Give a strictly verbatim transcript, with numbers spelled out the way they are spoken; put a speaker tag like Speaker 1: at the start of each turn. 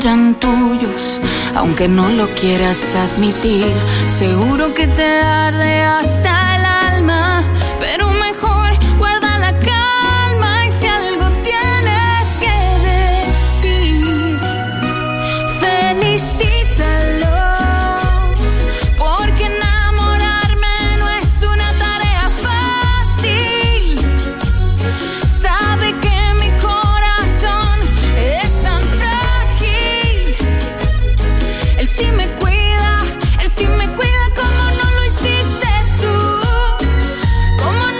Speaker 1: eran tuyos, aunque no lo quieras admitir. Seguro que te arde hasta